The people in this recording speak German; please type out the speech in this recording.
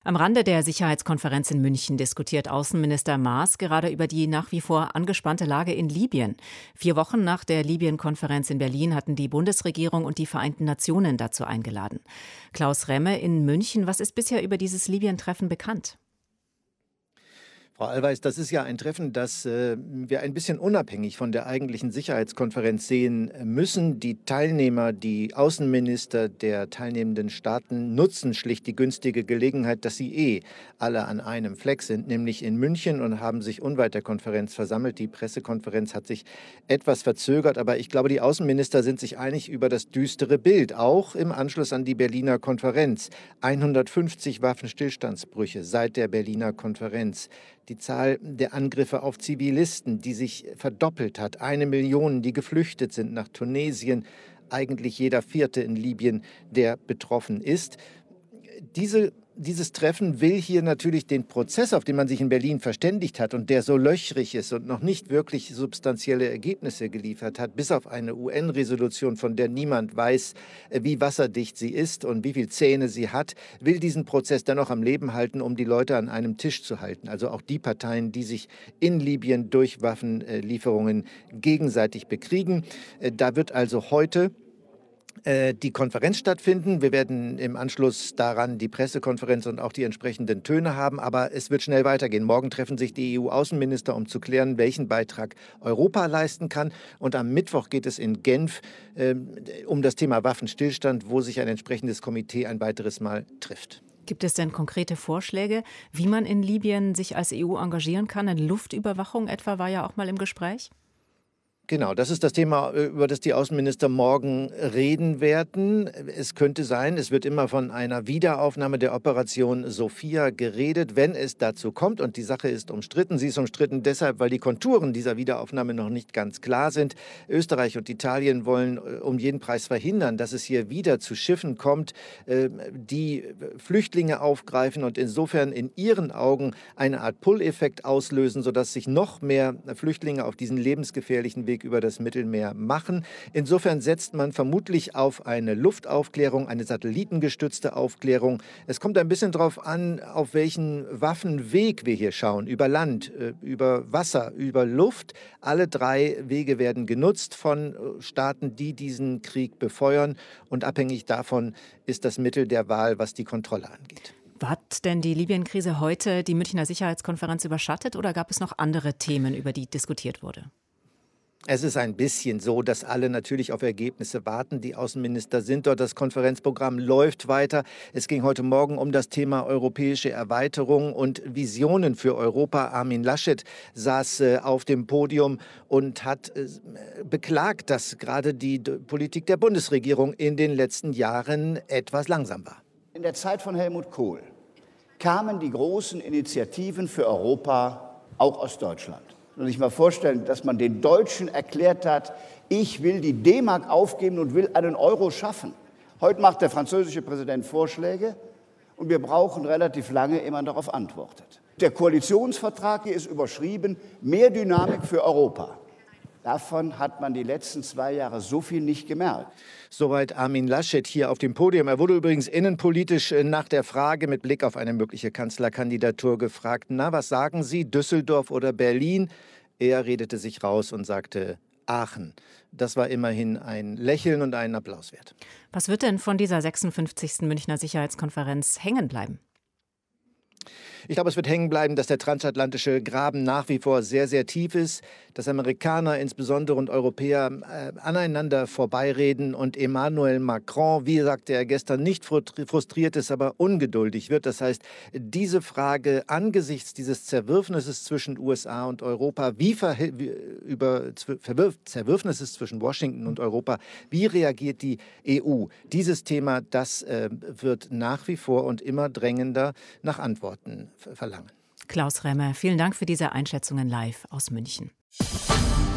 Am Rande der Sicherheitskonferenz in München diskutiert Außenminister Maas gerade über die nach wie vor angespannte Lage in Libyen. 4 Wochen nach der Libyen-Konferenz in Berlin hatten die Bundesregierung und die Vereinten Nationen dazu eingeladen. Klaus Remme in München, was ist bisher über dieses Libyen-Treffen bekannt? Frau Allweis, das ist ja ein Treffen, das wir ein bisschen unabhängig von der eigentlichen Sicherheitskonferenz sehen müssen. Die Teilnehmer, die Außenminister der teilnehmenden Staaten nutzen schlicht die günstige Gelegenheit, dass sie alle an einem Fleck sind, nämlich in München, und haben sich unweit der Konferenz versammelt. Die Pressekonferenz hat sich etwas verzögert, aber ich glaube, die Außenminister sind sich einig über das düstere Bild, auch im Anschluss an die Berliner Konferenz. 150 Waffenstillstandsbrüche seit der Berliner Konferenz. Die Zahl der Angriffe auf Zivilisten, die sich verdoppelt hat. 1 Million, die geflüchtet sind nach Tunesien. Eigentlich jeder Vierte in Libyen, der betroffen ist. Dieses Treffen will hier natürlich den Prozess, auf den man sich in Berlin verständigt hat und der so löchrig ist und noch nicht wirklich substanzielle Ergebnisse geliefert hat, bis auf eine UN-Resolution, von der niemand weiß, wie wasserdicht sie ist und wie viele Zähne sie hat, will diesen Prozess dennoch am Leben halten, um die Leute an einem Tisch zu halten. Also auch die Parteien, die sich in Libyen durch Waffenlieferungen gegenseitig bekriegen. Da wird also heute die Konferenz stattfinden. Wir werden im Anschluss daran die Pressekonferenz und auch die entsprechenden Töne haben, aber es wird schnell weitergehen. Morgen treffen sich die EU-Außenminister, um zu klären, welchen Beitrag Europa leisten kann. Und am Mittwoch geht es in Genf um das Thema Waffenstillstand, wo sich ein entsprechendes Komitee ein weiteres Mal trifft. Gibt es denn konkrete Vorschläge, wie man in Libyen sich als EU engagieren kann? Eine Luftüberwachung etwa war ja auch mal im Gespräch. Genau, das ist das Thema, über das die Außenminister morgen reden werden. Es könnte sein, es wird immer von einer Wiederaufnahme der Operation Sophia geredet, wenn es dazu kommt. Und die Sache ist umstritten. Sie ist umstritten deshalb, weil die Konturen dieser Wiederaufnahme noch nicht ganz klar sind. Österreich und Italien wollen um jeden Preis verhindern, dass es hier wieder zu Schiffen kommt, die Flüchtlinge aufgreifen und insofern in ihren Augen eine Art Pull-Effekt auslösen, sodass sich noch mehr Flüchtlinge auf diesen lebensgefährlichen Weg über das Mittelmeer machen. Insofern setzt man vermutlich auf eine Luftaufklärung, eine satellitengestützte Aufklärung. Es kommt ein bisschen darauf an, auf welchen Waffenweg wir hier schauen. Über Land, über Wasser, über Luft. Alle 3 Wege werden genutzt von Staaten, die diesen Krieg befeuern. Und abhängig davon ist das Mittel der Wahl, was die Kontrolle angeht. Hat denn die Libyen-Krise heute die Münchner Sicherheitskonferenz überschattet oder gab es noch andere Themen, über die diskutiert wurde? Es ist ein bisschen so, dass alle natürlich auf Ergebnisse warten. Die Außenminister sind dort, das Konferenzprogramm läuft weiter. Es ging heute Morgen um das Thema europäische Erweiterung und Visionen für Europa. Armin Laschet saß auf dem Podium und hat beklagt, dass gerade die Politik der Bundesregierung in den letzten Jahren etwas langsam war. In der Zeit von Helmut Kohl kamen die großen Initiativen für Europa auch aus Deutschland. Und sich mal vorstellen, dass man den Deutschen erklärt hat, ich will die D-Mark aufgeben und will einen Euro schaffen. Heute macht der französische Präsident Vorschläge und wir brauchen relativ lange, ehe man darauf antwortet. Der Koalitionsvertrag hier ist überschrieben, mehr Dynamik für Europa. Davon hat man die letzten 2 Jahre so viel nicht gemerkt. Soweit Armin Laschet hier auf dem Podium. Er wurde übrigens innenpolitisch nach der Frage mit Blick auf eine mögliche Kanzlerkandidatur gefragt. Na, was sagen Sie, Düsseldorf oder Berlin? Er redete sich raus und sagte Aachen. Das war immerhin ein Lächeln und einen Applaus wert. Was wird denn von dieser 56. Münchner Sicherheitskonferenz hängen bleiben? Ich glaube, es wird hängen bleiben, dass der transatlantische Graben nach wie vor sehr, sehr tief ist, dass Amerikaner insbesondere und Europäer aneinander vorbeireden und Emmanuel Macron, wie sagte er gestern, nicht frustriert ist, aber ungeduldig wird. Das heißt, diese Frage angesichts dieses Zerwürfnisses zwischen USA und Europa, Zerwürfnisses zwischen Washington und Europa, wie reagiert die EU? Dieses Thema, das wird nach wie vor und immer drängender nach Antworten verlangen. Klaus Remme, vielen Dank für diese Einschätzungen live aus München.